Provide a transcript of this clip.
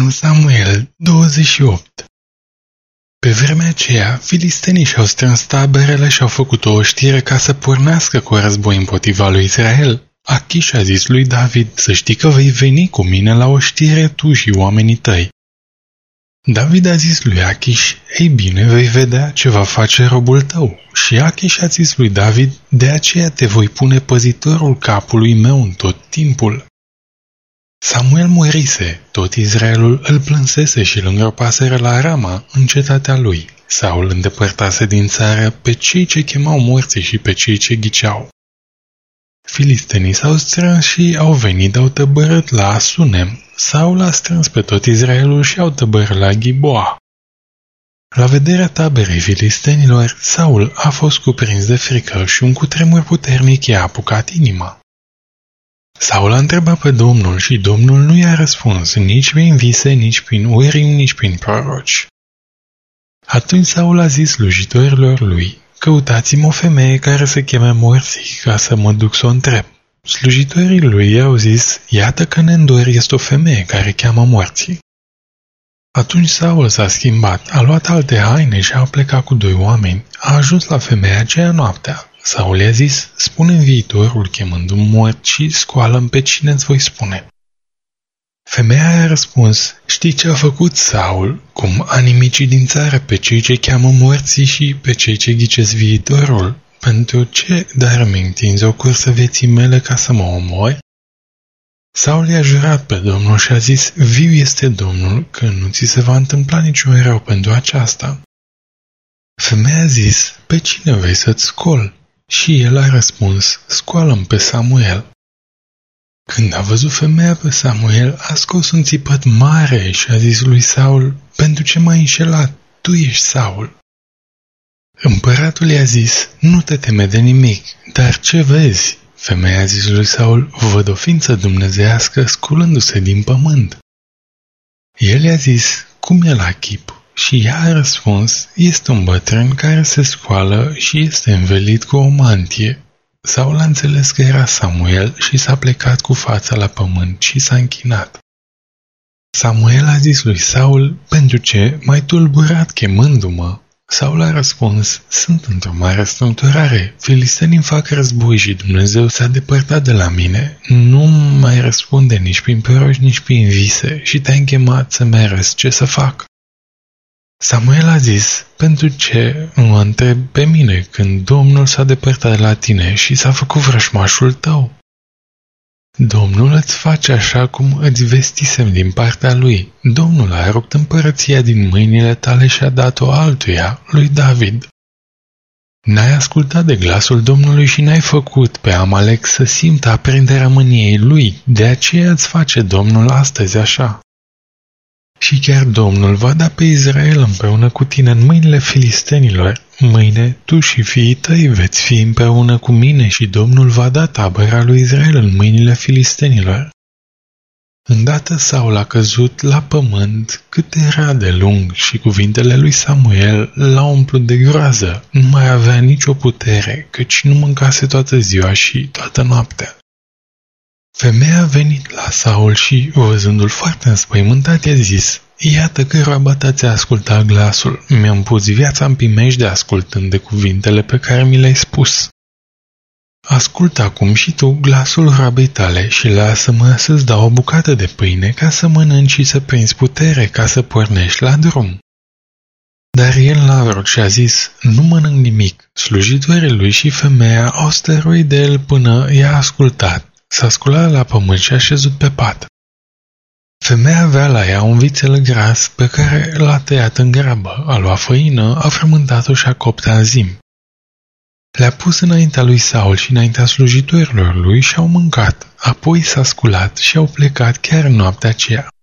1 Samuel 28. Pe vremea aceea, filistenii și-au strâns taberele și au făcut o oștire ca să pornească cu război împotriva lui Israel. Achish a zis lui David: să știi că vei veni cu mine la oștire tu și oamenii tăi. David a zis lui Achish: ei bine, vei vedea ce va face robul tău. Și Achish a zis lui David: de aceea te voi pune păzitorul capului meu în tot timpul. Samuel murise, tot Israelul îl plânsese și îl îngropaseră la Rama, în cetatea lui. Saul îndepărtase din țară pe cei ce chemau morții și pe cei ce ghiceau. Filistenii s-au strâns și au venit, au tăbărât la Asunem. Saul a strâns pe tot Israelul și au tăbărât la Ghiboa. La vederea taberei filistenilor, Saul a fost cuprins de frică și un cutremur puternic i-a apucat inima. Saul a întrebat pe Domnul și Domnul nu i-a răspuns nici prin vise, nici prin urim, nici prin proroci. Atunci Saul a zis slujitorilor lui: căutați-mi o femeie care se cheme morții, ca să mă duc să o întreb. Slujitorii lui i-au zis: iată că în Endor este o femeie care cheamă morții. Atunci Saul s-a schimbat, a luat alte haine și a plecat cu 2 oameni. A ajuns la femeia aceea noaptea. Saul i-a zis: spune-mi viitorul chemând un mort și scoală-mi pe cine îți voi spune. Femeia a răspuns: știi ce a făcut Saul? Cum a nimicit din țară pe cei ce cheamă morții și pe cei ce ghicesc viitorul? Pentru ce dar îmi întinzi o cursă vieții mele ca să mă omori? Saul i-a jurat pe Domnul și a zis: viu este Domnul că nu ți se va întâmpla niciun rău pentru aceasta. Femeia a zis: pe cine vrei să-ți scol? Și el a răspuns: scoală-mi pe Samuel. Când a văzut femeia pe Samuel, a scos un țipăt mare și a zis lui Saul: pentru ce m-ai înșelat? Tu ești Saul. Împăratul i-a zis: nu te teme de nimic, dar ce vezi? Femeia a zis lui Saul: văd o ființă dumnezeiască sculându-se din pământ. El i-a zis: cum e la chip? Și ea a răspuns: este un bătrân care se scoală și este învelit cu o mantie. Saul a înțeles că era Samuel și s-a plecat cu fața la pământ și s-a închinat. Samuel a zis lui Saul: pentru ce m-ai tulburat chemându-mă? Saul a răspuns: sunt într-o mare strâmtorare, filistenii îmi fac război și Dumnezeu s-a depărtat de la mine. Nu mai răspunde nici prin proroci, nici prin vise și te-ai chemat să-mi arăți ce să fac. Samuel a zis: pentru ce mă întreb pe mine când Domnul s-a depărtat de la tine și s-a făcut vrăjmașul tău? Domnul îți face așa cum îți vestisem din partea lui. Domnul a rupt împărăția din mâinile tale și a dat-o altuia, lui David. N-ai ascultat de glasul Domnului și n-ai făcut pe Amalek să simtă aprinderea mâniei lui, de aceea îți face Domnul astăzi așa. Și chiar Domnul va da pe Israel împreună cu tine în mâinile filistenilor. Mâine tu și fiii tăi veți fi împreună cu mine și Domnul va da tabăra lui Israel în mâinile filistenilor. Îndată Saul a căzut la pământ cât era de lung și cuvintele lui Samuel l-au umplut de groază. Nu mai avea nicio putere, căci nu mâncase toată ziua și toată noaptea. Femeia a venit la Saul și, văzându-l foarte înspăimântat, i-a zis: iată că roaba ta ți-a ascultat glasul, mi-am pus viața în primejde ascultând de cuvintele pe care mi le-ai spus. Ascultă acum și tu glasul roabei tale și lasă-mă să-ți dau o bucată de pâine ca să mănânci și să prinzi putere ca să pornești la drum. Dar el l-a vrut și a zis: nu mănânc nimic. Slujitorii lui și femeia au stăruit de el până i-a ascultat. S-a sculat la pământ și a șezut pe pat. Femeia avea la ea un vițel gras pe care l-a tăiat în grabă, a luat făină, a frământat-o și a copt anzim. Le-a pus înaintea lui Saul și înaintea slujitorilor lui și au mâncat, apoi s-a sculat și au plecat chiar în noaptea aceea.